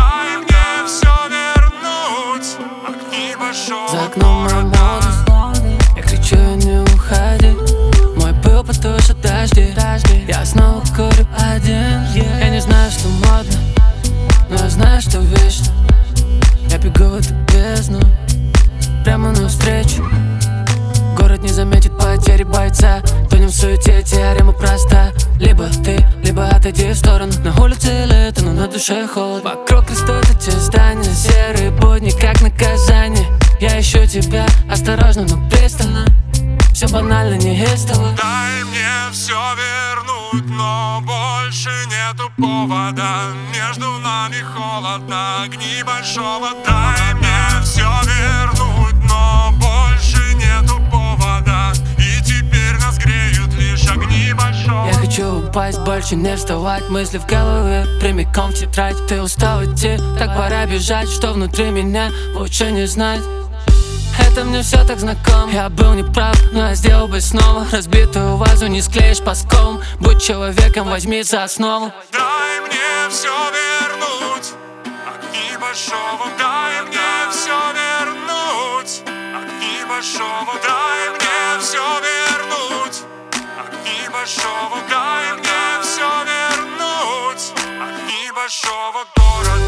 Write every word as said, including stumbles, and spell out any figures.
дай мне все вернуть. Огни большого За окном моя города. молодость, я кричу, не уходи. Мой пыл потушит дожди, я снова курю один. Я не знаю, что модно, но я знаю, что вечно. Я бегу в эту бездну, прямо навстречу. Город не заметит потери бойца. Тонем в суете, теорема проста. Либо ты, либо отойди в сторону. На улице лето, но на душе холод. Вокруг растут эти здания, серые будни, как наказание. Я ищу тебя осторожно, но пристально. Все банально, не истово. Дай мне все вернуть, но больше нету повода. Между нами холодно, огни большого. Дай мне все вернуть, но больше нету повода. И теперь нас греют лишь огни большого. Я хочу упасть, больше не вставать. Мысли в голове, прямиком в тетрадь. Ты устал идти, так пора бежать. Что внутри меня, лучше не знать. Это мне все так знакомо. Я был неправ, но я сделал бы снова. Разбитую вазу не склеишь паском. Будь человеком, возьми за основу. Дай мне все вернуть, огни большого. Дай мне все вернуть, огни большого. Дай мне все вернуть, огни большого. Дай мне все вернуть, огни большого города.